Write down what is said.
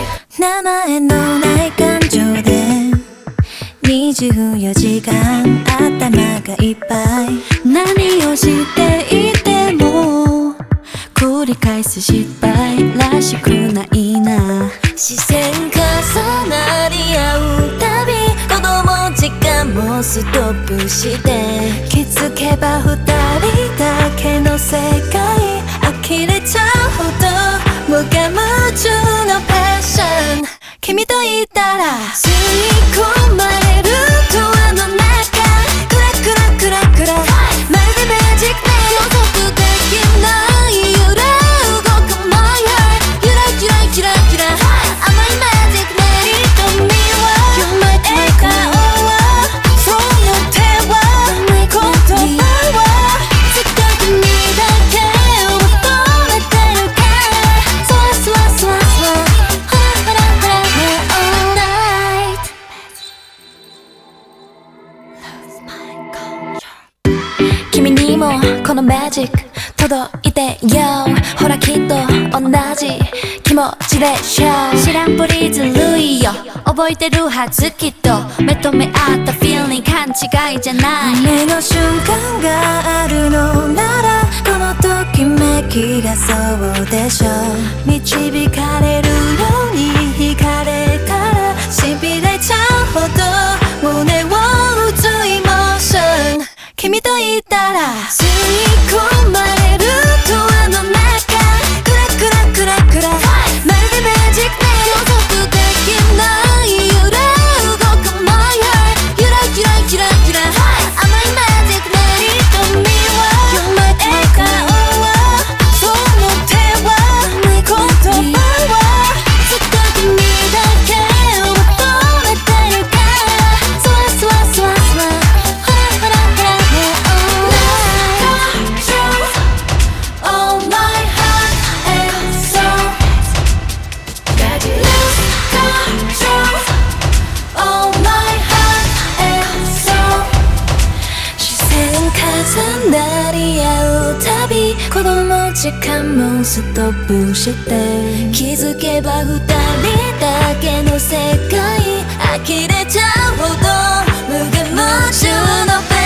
名前のない感情で24時間頭がいっぱい。何をしていても繰り返す失敗らしくないな。視線重なり合うたび子供時間もストップして気づけば二人だけの世界。呆れちゃうほど無我夢中のパッション。君といたら吸い込まれるドアの中クラクラクラクラ、まるでマジックで予測できない揺れ動く My heart ゆらゆらゆらゆら甘いマジックで瞳は笑顔はその手は言葉はずっと君だけを求めてるからそわそわそわそわほらほらほらAll night Lose my control。 君にもこのマジック届いてよ。ほらきっと同じ気持ちでしょ。知らんぷりずるいよ。覚えてるはずきっと目と目合った feeling 勘違いじゃない。夢の瞬間があるのならこのときめきがそうでしょう。導かれるように惹かれたら痺れちゃうほど胸を打つイモーション。君といたら吸い込まれるドアの中クラクラクラクラ、まるでマジックで予測できない揺れ動く My heart ゆらゆらゆらゆら甘いマジックで瞳は笑顔はその手は言葉はずっと君だけを求めてるからそわそわそわそわほらほらほらAll my heart and soul Got you lose control All my heart and soul 視線重なり合うたび子供時間もストップして気づけば二人だけの世界呆れちゃうほど無我夢中の